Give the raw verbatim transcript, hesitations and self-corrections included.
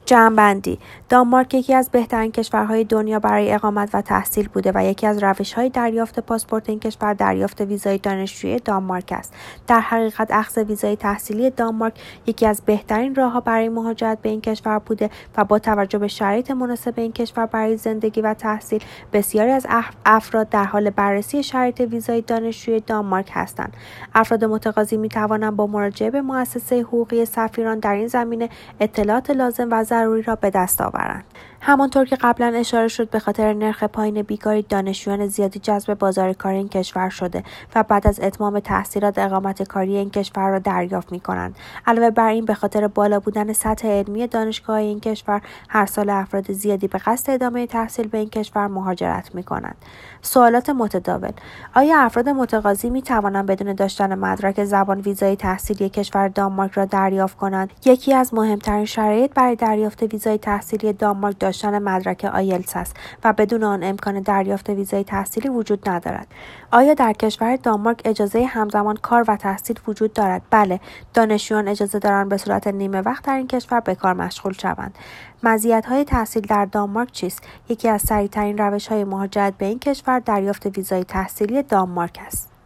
جمع‌بندی: دانمارک یکی از بهترین کشورهای دنیا برای اقامت و تحصیل بوده و یکی از روش‌های دریافت پاسپورت این کشور دریافت ویزای دانشجویی دانمارک است. در حقیقت اخذ ویزای تحصیلی دانمارک یکی از بهترین راه‌ها برای مهاجرت به این کشور بوده و با توجه به شرایط مناسب این کشور برای زندگی و تحصیل، بسیاری از افراد در حال بررسی شرایط ویزای دانشجویی دانمارک هستند. افراد متقاضی می‌توانند با مراجعه به مؤسسه حقوقی سفیران در این زمینه اطلاعات لازم و ضروری را به دست آورند. همانطور که قبلا اشاره شد، به خاطر نرخ پایین بیکاری، دانشجویان زیادی جذب بازار کار این کشور شده و بعد از اتمام تحصیلات اقامت کاری این کشور را دریافت می‌کنند. علاوه بر این، به خاطر بالا بودن سطح علمی دانشگاه‌های این کشور، هر سال افراد زیادی به قصد ادامه تحصیل به این کشور مهاجرت می‌کنند. سوالات متداول: آیا افراد متقاضی می‌توانند بدون داشتن مدرک زبان ویزای تحصیلی کشور دانمارک را دریافت کنند؟ یکی از مهمترین شرایط برای دریافت ویزای تحصیلی دانمارک داشتن مدرک آیلتس است و بدون آن امکان دریافت ویزای تحصیلی وجود ندارد. آیا در کشور دانمارک اجازه همزمان کار و تحصیل وجود دارد؟ بله، دانشجویان اجازه دارند به صورت نیمه وقت در این کشور به کار مشغول شوند. مزیت‌های تحصیل در دانمارک چیست؟ یکی از سریع‌ترین روش‌های مهاجرت به این کشور دریافت ویزای تحصیلی دانمارک است.